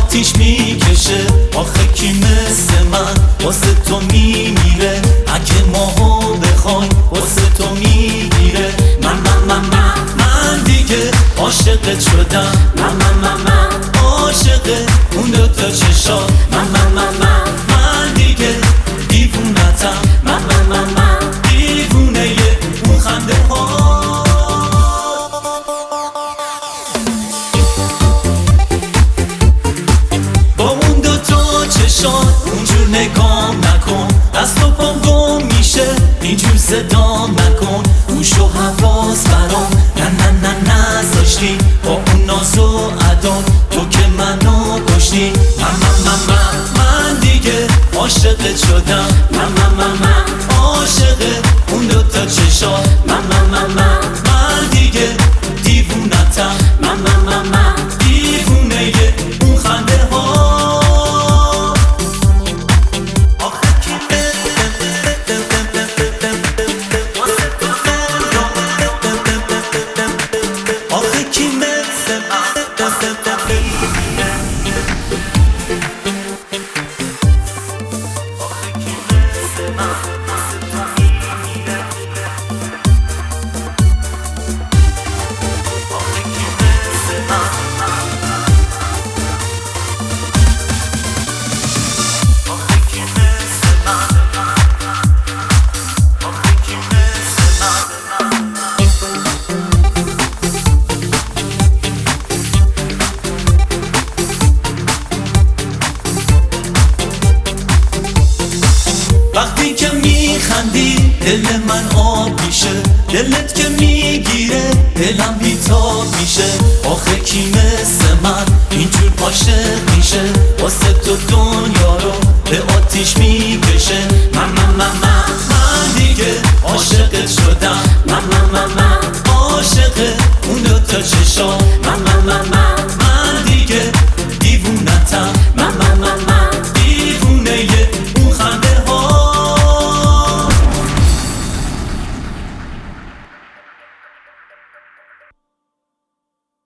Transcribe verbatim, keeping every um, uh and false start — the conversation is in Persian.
آتیش میکشه. آخه کی مثل من واسه تو میمیره؟ اگه ماهو بخوای واسه تو میگیره. من من من من من دیگه عاشقت شدم. من من من من عاشق اون دوتا چشا. من من من من من دیگه دیوونتم. من من من من دیوونه اون خنده ها. با اون دوتا چشات اونجور نگام نکن. دست و پام گم میشه اینجور صدا نکن. گوش و حواس برام نه نه نه نذاشتی. با اون ناز و ادا تو که منو کشتی. من من من من من دیگه عاشقت شدم. من من من من عاشق اون دوتا چشا. من من من من من دیگه دیوونتم. من من من من دیوونه اون خنده ها. وقتی که میخندی دل من آب میشه. دلت که میگیره دلم بیتاب میشه. آخه کی مثل من اینجور عاشق میشه؟ واسه تو دنیا رو به آتیش میکشه. من من من من من دیگه عاشقت شدم. من من من من عاشق اون دوتا چشا.